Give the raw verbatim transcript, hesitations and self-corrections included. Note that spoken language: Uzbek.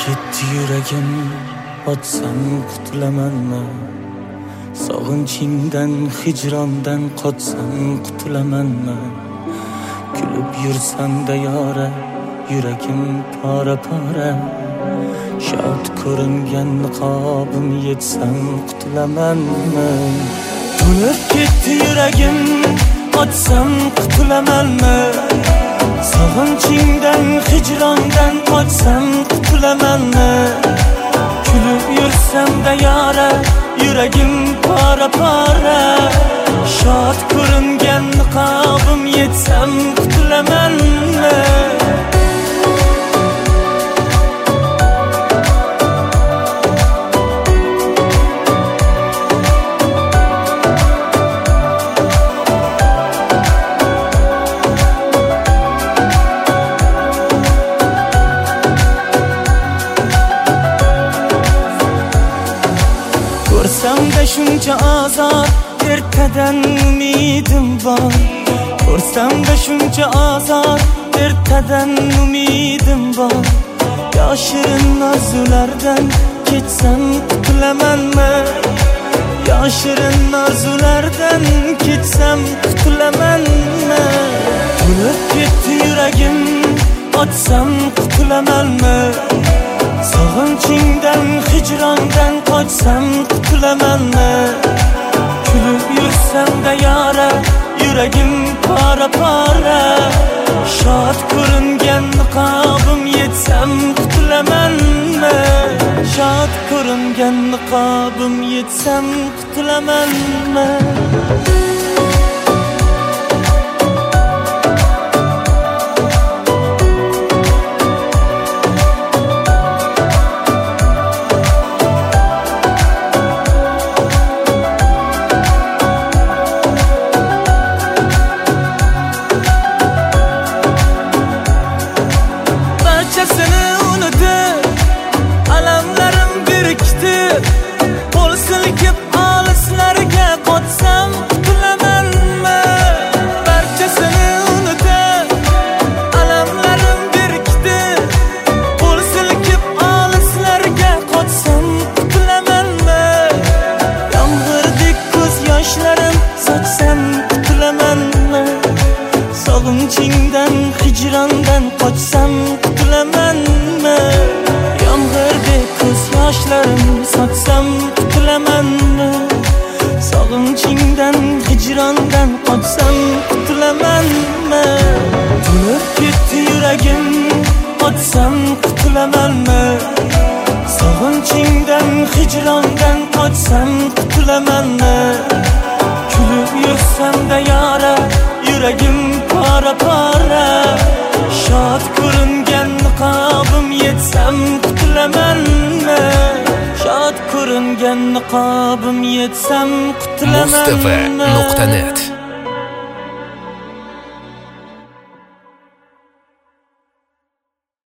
ketdi yuragim, otsam qutulamanmi? Sog'inchingdan, hijrondan qochsam qutulamanmi? Kulib yursam-da yora, yuragim pora-pora. Shod ko'ringan niqobim yetsam qutulamanmi? To'lib ketdi yuragim, otsam qutulamanmi? Sog'inchingdan, hijrondan qochsam qutulamanmi? Kulib yursam-da yora, yuragim pora-pora. Shod ko'ringan niqobim yetsam qutulamanmi? Ko'rsamda shuncha azor, ertadan umidim bor. Ko'rsamda shuncha azor, ertadan umidim bor. Yoshirin orzulardan ketsam qutulamanmi? Yoshirin orzulardan ketsam qutulamanmi? To'lib ketdi yuragim, otsam qutulamanmi? Sog'inchingdan, hijrondan qochsam qutulamanmi? Kulib yursam-da yora, yuragim pora-pora. Shod ko'ringan niqobim yetsam qutulamanmi? Shod ko'ringan niqobim yetsam qutulamanmi? Barchasini unutib, alamlarim birikdi. Qo'l silkib olislarga qochsam qutulamanmi? Barchasini unutib, alamlarim birikdi. Qo'l silkib olislarga qochsam qutulamanmi? Yomg'irdek ko'z yoshlarim sochsam qutulamanmi? Sog'inchingdan, hijrondan qochsam qutulamanmi? Yomg'irdek ko'z yoshlarim sochsam qutulamanmi? Sog'inchingdan, hijrondan qochsam qutulamanmi? To'lib ketdi yuragim, otsam qutulamanmi? Sog'inchingdan, hijrondan qochsam qutulamanmi? Kulib yursam-da yora, yuragim pora-pora. Shod ko'ringan niqobim yetsam qutulamanmi? Shod ko'ringan niqobim yetsam qutulamanmi? Mustafa nuqta net